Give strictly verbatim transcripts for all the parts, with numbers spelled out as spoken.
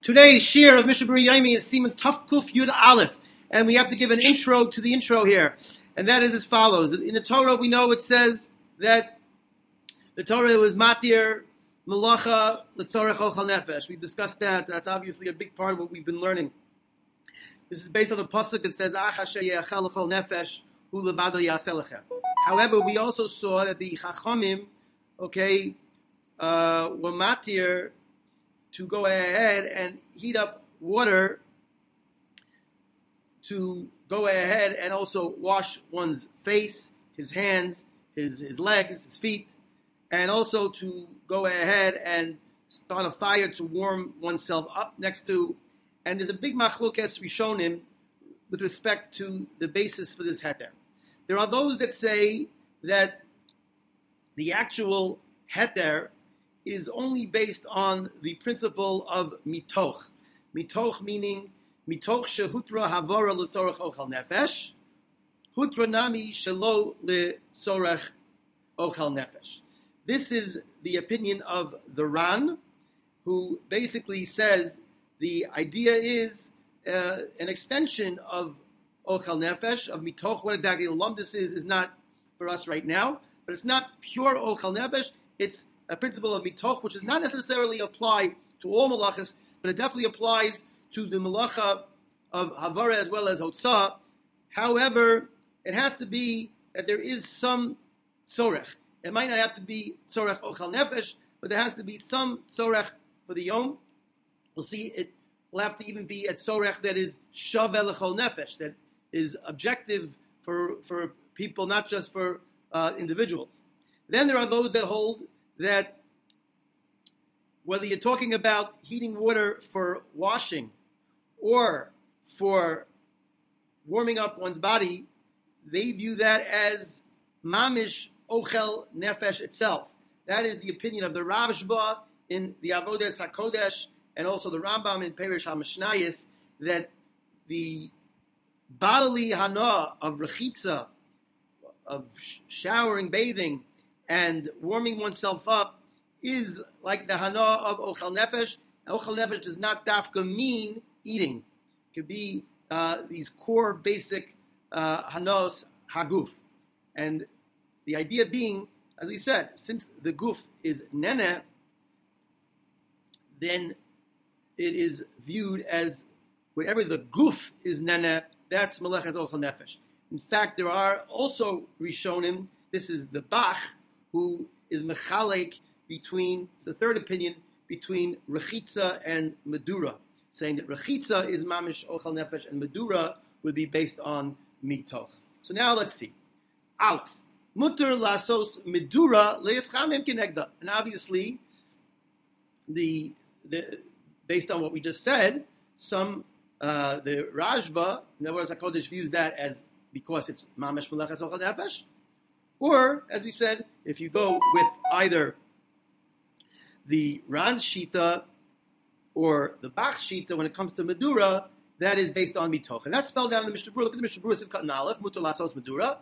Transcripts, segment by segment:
Today's shir of Mishnah Berurah Yomi is Siman Tuf Kuf Yud Aleph, and we have to give an intro to the intro here, and that is as follows. In the Torah, we know it says that the Torah was matir malacha l'tzorech ochal nefesh. We discussed that. That's obviously a big part of what we've been learning. This is based on the pasuk that says Ach asher ye'achal l'chol nefesh hu levado ya'aseh lechem. However, we also saw that the Chachamim, okay, uh, were matir to go ahead and heat up water to go ahead and also wash one's face, his hands, his, his legs, his feet, and also to go ahead and start a fire to warm oneself up next to. And there's a big machlokes rishonim with respect to the basis for this heter. There are those that say that the actual heter is only based on the principle of mitoch. Mitoch meaning mitoch shehutra havara l'tzorech ochal nefesh, hutra nami shelo l'tzorech ochal nefesh. This is the opinion of the Ran, who basically says the idea is uh, an extension of ochal nefesh, of mitoch. What exactly the lumdus is, is not for us right now, but it's not pure ochal nefesh. It's a principle of mitoch, which does not necessarily apply to all malachas, but it definitely applies to the malacha of havara as well as hotzah. However, it has to be that there is some tzorech. It might not have to be tzorech ochal nefesh, but there has to be some tzorech for the yom. We'll see it will have to even be a tzorech that is shaveh l'chol nefesh, that is objective for for people, not just for uh, individuals. Then there are those that hold that whether you're talking about heating water for washing or for warming up one's body, they view that as mamish ochel nefesh itself. That is the opinion of the Rashba in the Avodas HaKodesh and also the Rambam in Perish HaMishnayis, that the bodily hana of rechitza, of showering, bathing, and warming oneself up is like the hana of ochel nefesh. Ochel nefesh does not dafka mean eating. It could be uh, these core basic uh, hanos haguf. And the idea being, as we said, since the guf is nene, then it is viewed as wherever the guf is nene, that's melechas ochel nefesh. In fact, there are also rishonim, this is the Bach, who is mechalek between, the third opinion, between rechitza and medura, saying that rechitza is mamish ochel nefesh and medura would be based on mitoch. So now let's see. Aleph. Mutter lasos medura le'eschamim kinegda. And obviously, the, the based on what we just said, some, uh, the Rashba, in other words, HaKodesh views that as because it's mamish melechas ochel nefesh. Or, as we said, if you go with either the Ran Shita or the Bach Shita when it comes to Medura, that is based on mitoch. And that's spelled out in the Mishnah Berurah. Look at the Mishnah Berurah, Sivkat and Aleph, Mutter lasos Medura.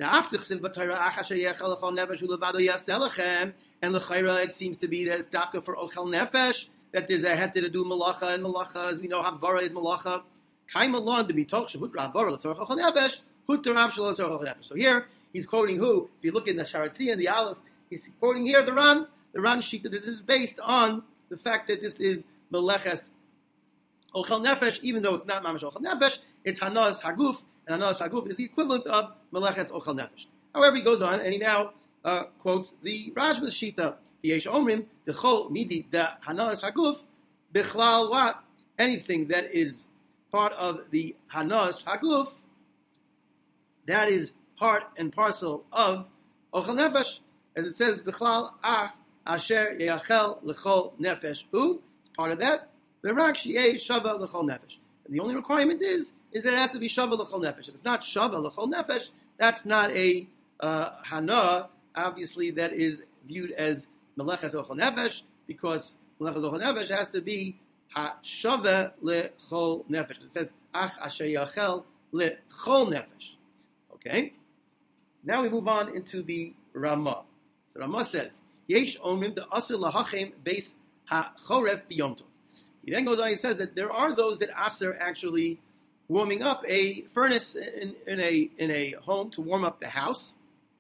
And l'chayra, it seems to be that it's dafka for ochel nefesh, that there's a heter to do malacha, and malacha, as we know, havara is malacha. Kaim alon de mitoch shehutra havara l'tzorech ochel nefesh, hutra rav shelo l'tzorech ochel nefesh. So here, he's quoting who? If you look in the Sharatzia and the Aleph, he's quoting here the Ran, the Ran Shita, that this is based on the fact that this is Meleches Ochel Nefesh, even though it's not Mamash Ochel Nefesh, it's Hanas Haguf, and Hanas Haguf is the equivalent of Meleches Ochel Nefesh. However, he goes on and he now uh, quotes the Rashba's Shita, Yesh Omrim, the Chol Midi, the Hanas Haguf, Bichlal what? Anything that is part of the Hanas Haguf, that is part and parcel of ochel nefesh, as it says, b'chlal ach asher yachel l'chol nefesh. Who? It's part of that. V'rak sheyeh shava l'chol nefesh. And the only requirement is is that it has to be shava l'chol nefesh. If it's not shava l'chol nefesh, that's not a uh, hana. Obviously, that is viewed as meleches ochel nefesh, because meleches ochel nefesh has to be ha shava l'chol nefesh. It says ach asher yachel l'chol nefesh. Okay. Now we move on into the Ramah. The Ramah says, Yesh omrim the asur lahachem beis ha choref biyom tov. He then goes on, he says that there are those that aser actually warming up a furnace in, in a in a home to warm up the house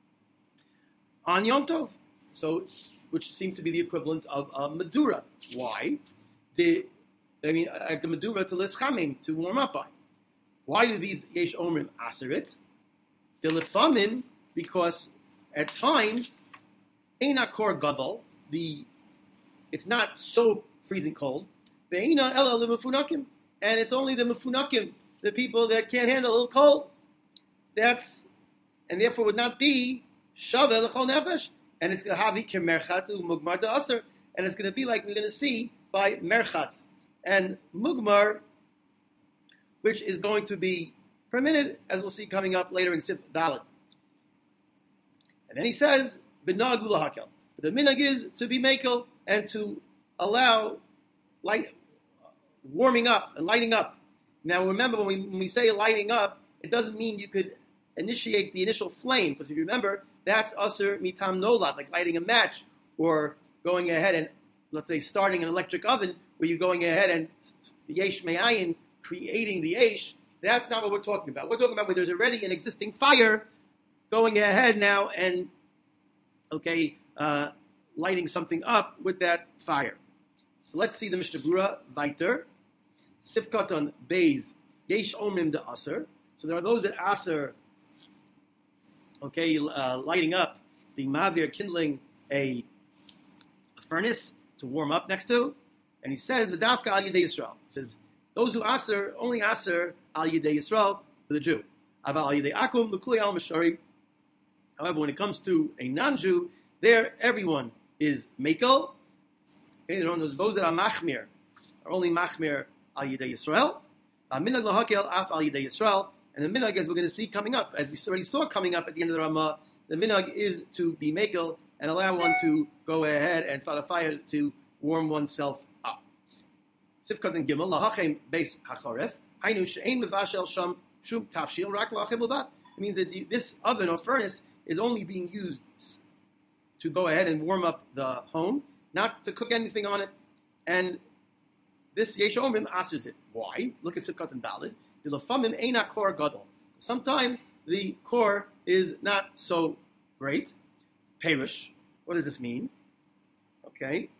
on Yom Tov. So, which seems to be the equivalent of a Madura. Why? The, I mean, like the Madura to Lischamim, to warm up on. Why do these Yesh Omrim aser it? The Lefamim, because at times, Eina Kor Gadol, the it's not so freezing cold. Ve'ina Ela L'Mefunakim, and it's only the Mefunakim, the people that can't handle a little cold. That's, and therefore would not be Shaveh L'Chol Nefesh, and it's going to have Merchatz Mugmar Da'aser, and it's going to be like we're going to see by Merchatz and Mugmar, which is going to be permitted, as we'll see coming up later in Sif Dalet. And then he says, B'nag Ulahakel. The minhag is to be makel and to allow light, warming up and lighting up. Now remember, when we, when we say lighting up, it doesn't mean you could initiate the initial flame, because if you remember, that's aser mitam nolad, like lighting a match or going ahead and, let's say, starting an electric oven where you're going ahead and yesh me'ayin, creating the yesh. That's not what we're talking about. We're talking about where there's already an existing fire going ahead now and, okay, uh, lighting something up with that fire. So let's see the Mishnah Berurah weiter. Sifkaton Beis Yesh Omrim de Aser. So there are those that Aser, okay, uh, lighting up, the Mavir, kindling a, a furnace to warm up next to. And he says, V'dafka al Yidei Yisrael. He says, those who Aser, only Aser al Yidei Yisrael, for the Jew. Aval al Yidei Akum, L'kulei al Mashari. However, when it comes to a non-Jew, there everyone is Mekel. Okay, those that are Machmir are only Machmir al Yidei Yisrael. Minhag lahakel af al Yidei Yisrael. And the minhag, as we're going to see coming up, as we already saw coming up at the end of the Ramah, the minhag is to be Mekel and allow one to go ahead and start a fire to warm oneself up. Sifkat and Gimel lahachem beis hacharef. Hainu she'ein mevashel sham shum tafshil rak lahachem levad. It means that the, this oven or furnace is only being used to go ahead and warm up the home, not to cook anything on it. And this Yesh Omrim asers it. Why? Look at Sifkat and Balad. The lefamim eina kor gadol. Sometimes the core is not so great. Perish. What does this mean? Okay.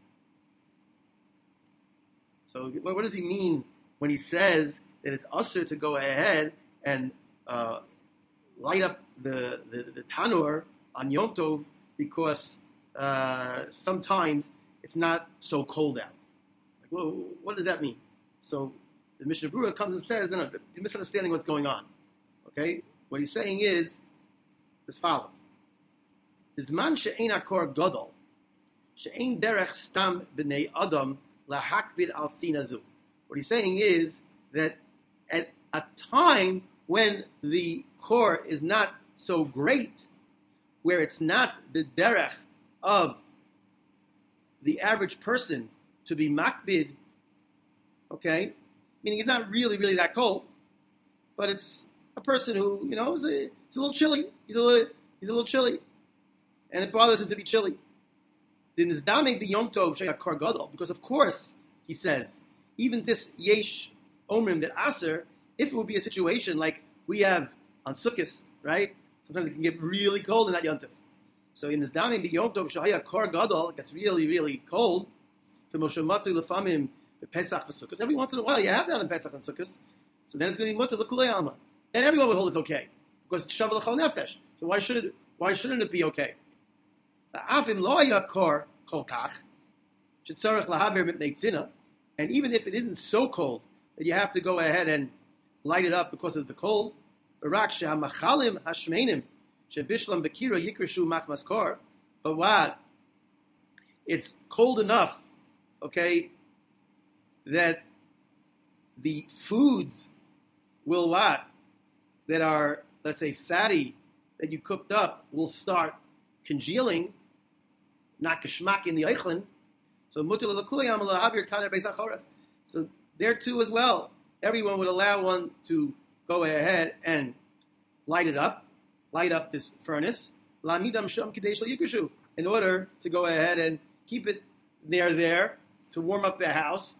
So what does he mean when he says that it's usher to go ahead and uh, light up the, the, the tanur on Yom Tov because uh, sometimes it's not so cold out? Like, well, what does that mean? So the Mishnah Berurah comes and says, no, no, you're misunderstanding what's going on. Okay? What he's saying is as follows. Bizman she'ein akor gadol, she'ein derech stam b'nei adam lahakbid al tzinazu. What he's saying is that at a time when the core is not so great, where it's not the derech of the average person to be makbid, okay, meaning it's not really, really that cold, but it's a person who, you know, is a, he's a little chilly. He's a little, he's a little chilly, and it bothers him to be chilly. Then Zdame the Yom Tov Sheyakar Gadol, because of course he says even this Yesh Omrim that Aser, if it would be a situation like we have on Sukkot, right? Sometimes it can get really cold in that Yom Tov. So in this Zdame the Yom Tov Sheyakar Gadol, it gets really, really cold. Because every once in a while you have that in Pesach and Sukkot, so then it's going to be mutter l'kulei alma. Then everyone will hold it's okay because it's shavu l'chol nefesh. So why should it? Why shouldn't it be okay? Afim lo yakor kol kach shetzarich lahaber mipnei tzina, and even if it isn't so cold that you have to go ahead and light it up because of the cold, barak she'amachalim hashmeinim shebishlam bekira yikreshu machmas kor, but what? It's cold enough, okay, that the foods will what? That are, let's say, fatty, that you cooked up, will start congealing, not kashmak in the eichlin. So mutul l'kuliyam l'havir taner beis hachoref. So there too as well, everyone would allow one to go ahead and light it up, light up this furnace, lamidam sham kadesh yikreshu, in order to go ahead and keep it near there to warm up the house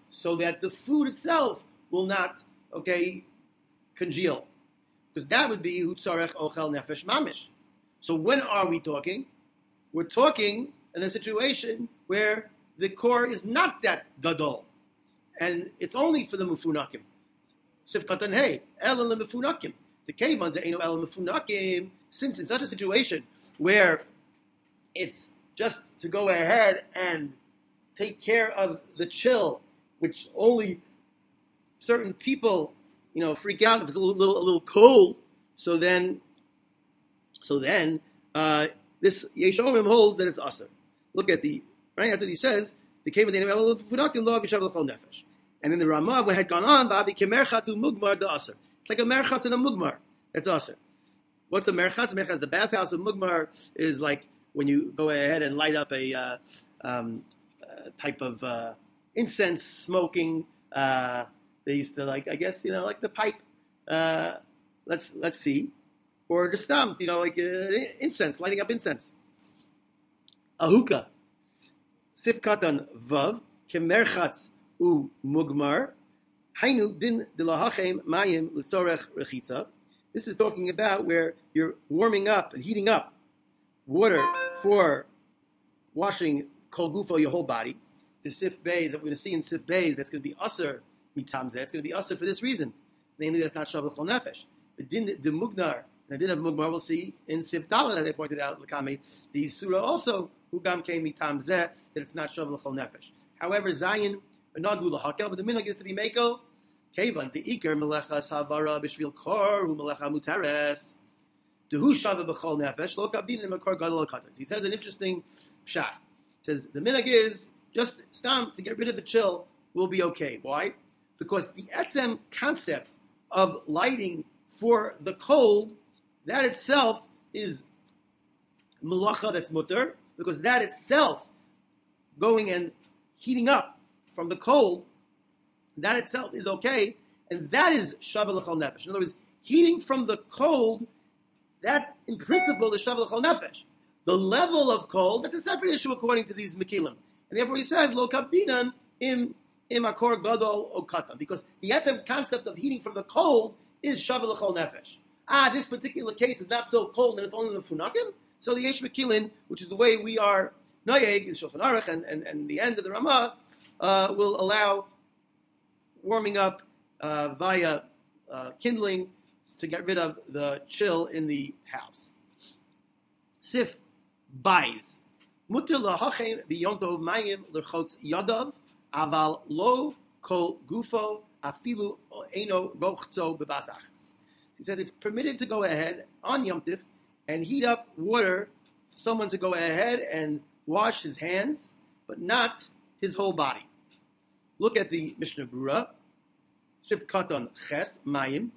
so that the food itself will not, okay, congeal. Because that would be Hutzarech Ochel Nefesh Mamish. So when are we talking? We're talking in a situation where the core is not that gadol. And it's only for the Mufunakim. Sifkatan Hey, El and the Mufunakim. The Kevan, the Eino El Mufunakim, since in such a situation where it's just to go ahead and take care of the chill, which only certain people, you know, freak out if it's a little, little, a little cold. So then, so then, uh, this Yeshomim holds that it's aser. Look at the right after he says the came the nefesh, and then the Ramah had gone on. It's like a merchatz and a mugmar. That's aser. What's a merchatz? Merchatz, the bathhouse of mugmar is like when you go ahead and light up a uh, um, uh, type of uh, incense smoking. Uh, they used to like, I guess, you know, like the pipe. Uh, let's let's see, or just um, you know, like uh, incense, lighting up incense. A hookah. Sif katan vav kemerchatz u mugmar. Hainu din dilahachem mayim litzorech rechitza. This is talking about where you're warming up and heating up water for washing kol gufo, your whole body. The sif bays that we're going to see in sif bays, that's going to be aser mitamzeh. It's going to be aser for this reason, namely that's not shav l'chol nefesh. The din the mugnar, the din of mugmar, we'll see in sif dalet, as I pointed out, l'kamei, the surah also hugam came mitamzeh, that it's not shav l'chol nefesh. However, zayin nadu l'hakel, but the minhag is to be mekel. Kevan the iker melechas havara b'shvil kor hu melecha mutares. Dehu shava b'chol nefesh lo kabdin in makor gadol katas. He says an interesting pshat. He says the minhag is just stam to get rid of the chill will be okay. Why? Because the etzem concept of lighting for the cold, that itself is melacha that's mutter, because that itself going and heating up from the cold, that itself is okay, and that is shavu l'chol nefesh. In other words, heating from the cold, that in principle is shavu l'chol nefesh. The level of cold, that's a separate issue according to these mekilim. And therefore he says, lo kabdinan im im akor gadol o katan, because the etzem concept of heating from the cold is shavu l'chol nefesh. Ah, this particular case is not so cold and it's only the funakim. So the yesh mekilin, which is the way we are noyeg in Shulchan Aruch and, and, and the end of the Ramah, uh, will allow warming up uh, via uh, kindling to get rid of the chill in the house. Sif buys. Mutter lahachem biyontov mayim l'chotz yadav aval lo kol gufo afilu eno rochzo bebasach. He says it's permitted to go ahead on Yom Tif and heat up water for someone to go ahead and wash his hands, but not his whole body. Look at the Mishnah Berurah, Sif Katan Ches Mayim.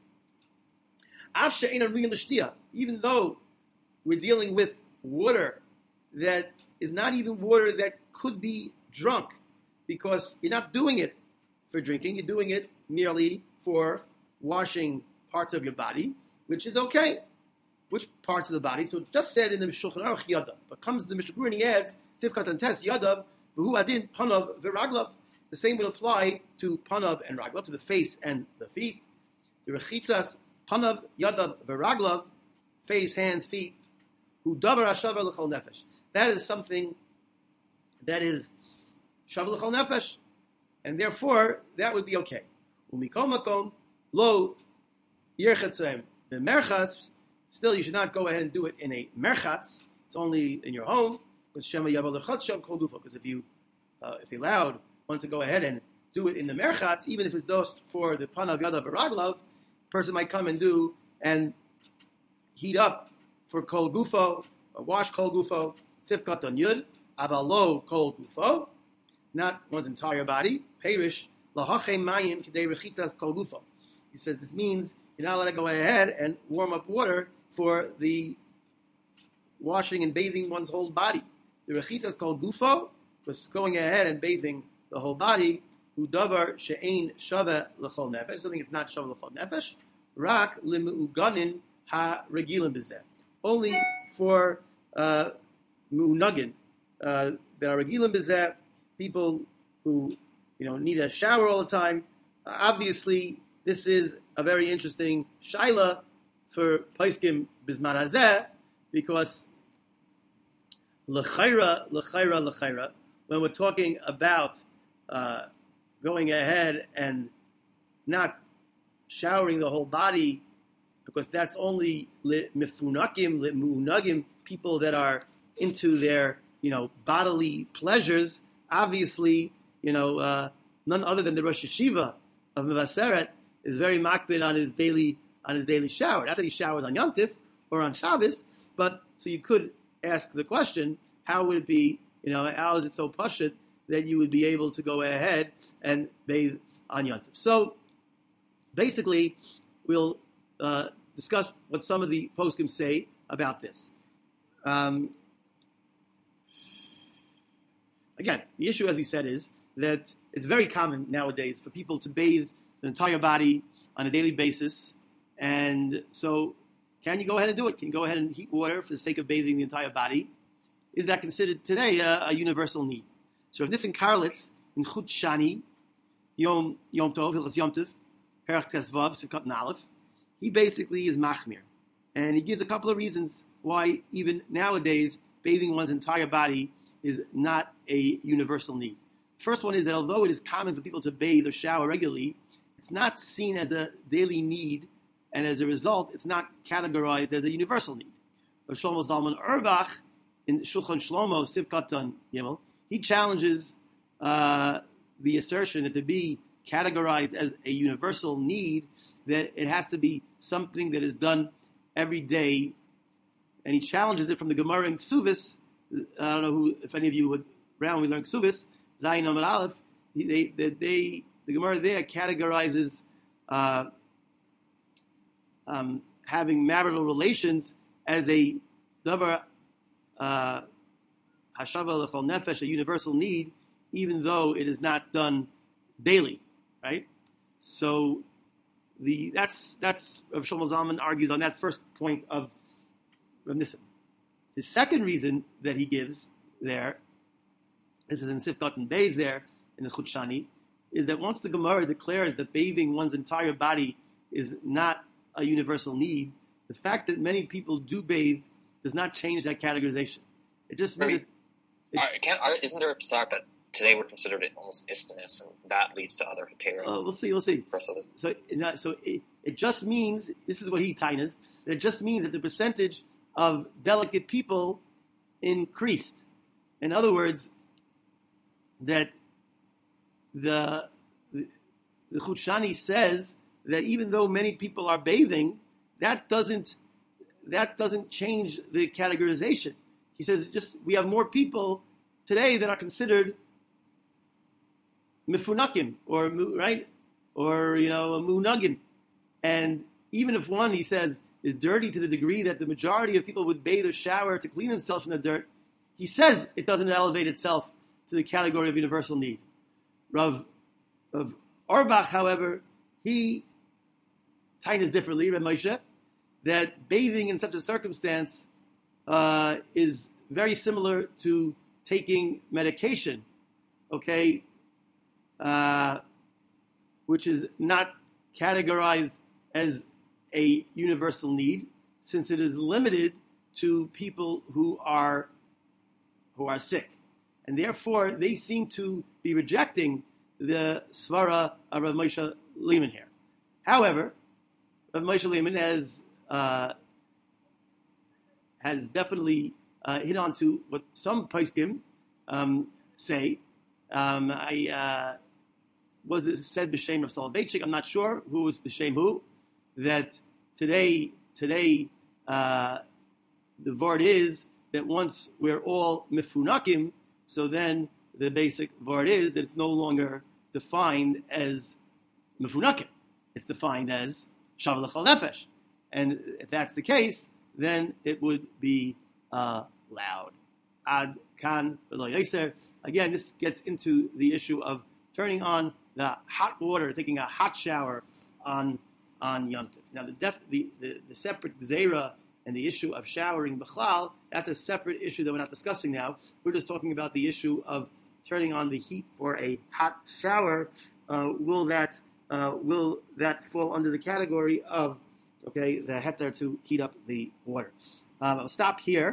Av she'ein ruyin l'shtia, even though we're dealing with water that is not even water that could be drunk, because you're not doing it for drinking, you're doing it merely for washing parts of your body, which is okay. Which parts of the body? So it just said in the Shulchan Aruch Yadav, but comes the Mishnah Berurah and he adds Sif Katan Tes Yadav v'hu adin panav v'raglav. The same will apply to panav and raglav, to the face and the feet. The rechitzas panav yadav v'raglav, face, hands, feet. Hu davar hashavar l'chol nefesh. That is something that is shavar l'chol nefesh, and therefore that would be okay. Umikol makom lo yerchatzem b'merchas. Still, you should not go ahead and do it in a merchatz. It's only in your home, because shema yavar l'chatzam kol gufa. Because if you, uh, if you allowed want to go ahead and do it in the merchatz, even if it's just for the panav yadav v'raglav, person might come and do and heat up for kol gufo, or wash kol gufo, sif katan yud, avalo kol gufo, not one's entire body. Perish lahachem mayim k'dei rechitzas kol gufo. He says this means you're not allowed to go ahead and warm up water for the washing and bathing one's whole body. The rechitzas kol gufo was going ahead and bathing the whole body, hu davar she'ein shava l'chol nefesh, something it's not shava l'chol nefesh, rak limu'uganin ha regilim b'zeh. Only for uh, mu'unagin uh, that are regilim b'zeh, people who, you know, need a shower all the time. Uh, obviously, this is a very interesting shaila for Paiskim Bizman Hazeh, because l'chayra, l'chayra, l'chayra, when we're talking about uh, going ahead and not showering the whole body, because that's only mifunakim, limunagim, people that are into their, you know, bodily pleasures. Obviously, you know, uh, none other than the Rosh Yeshiva of Mevaseret is very makbid on his daily on his daily shower. Not that he showers on Yom Tif or on Shabbos, but so you could ask the question: how would it be? You know, how is it so pashut that you would be able to go ahead and bathe on Yom Tif? So basically, we'll uh, discuss what some of the poskim say about this. Um, again, the issue, as we said, is that it's very common nowadays for people to bathe the entire body on a daily basis. And so, can you go ahead and do it? Can you go ahead and heat water for the sake of bathing the entire body? Is that considered today a, a universal need? So, Nissen Karlitz in Chut Shani, Yom Yom Tov, Hilchos Yom Tov, Perach Tesvav, Sukkot Nalef, he basically is machmir, and he gives a couple of reasons why even nowadays bathing one's entire body is not a universal need. First one is that although it is common for people to bathe or shower regularly, it's not seen as a daily need, and as a result, it's not categorized as a universal need. Rav Shlomo Zalman Auerbach in Shulchan Shlomo Sivkatan Yimel, he challenges uh, the assertion that to be categorized as a universal need, that it has to be something that is done every day, and he challenges it from the Gemara in Ksuvis. I don't know who, if any of you would around when we learn Ksuvis, Zayin Amud Aleph. They, they, they, the Gemara there categorizes uh, um, having marital relations as a davar hashava l'chol nefesh, a universal need, even though it is not done daily, right? So the that's that's Rav Shlomo Zalman argues on that first point of Rav Nissen. His second reason that he gives there, this is in Sifkat and Beis there in the Chut Shani, is that once the Gemara declares that bathing one's entire body is not a universal need, the fact that many people do bathe does not change that categorization. It just means it, it, uh, can't, uh, isn't there a psak that today we're considered it almost istinus, and that leads to other heterim? Uh, we'll see, we'll see. So, so it, it just means, this is what he tainas, that it just means that the percentage of delicate people increased. In other words, that the the, the Chut Shani says that even though many people are bathing, that doesn't that doesn't change the categorization. He says just we have more people today that are considered mifunakim, or right, or you know munagim, and even if one, he says, is dirty to the degree that the majority of people would bathe or shower to clean themselves from the dirt, he says it doesn't elevate itself to the category of universal need. Rav, Rav Auerbach, however, he tines differently, Rav Moshe, that bathing in such a circumstance uh, is very similar to taking medication, okay, uh, which is not categorized as a universal need, since it is limited to people who are who are sick, and therefore they seem to be rejecting the svara of Rav Moshe Lehman here. However, Rav Moshe Lehman has uh, has definitely uh, hit on to what some poskim um, say. Um, I uh, was it said b'shem of Soloveitchik. I'm not sure who was b'shem who. That today, today, uh, the vart is that once we're all mifunakim, so then the basic vart is that it's no longer defined as mifunakim. It's defined as shav l'chol nefesh. And if that's the case, then it would be uh, loud. Ad kan v'lo yoser. Again, this gets into the issue of turning on the hot water, taking a hot shower on on Yom Tov. Now, the, def, the, the, the separate gzeira and the issue of showering b'chlal, that's a separate issue that we're not discussing now. We're just talking about the issue of turning on the heat for a hot shower, uh, will that uh, will that fall under the category of okay the heter to heat up the water? Um, I'll stop here.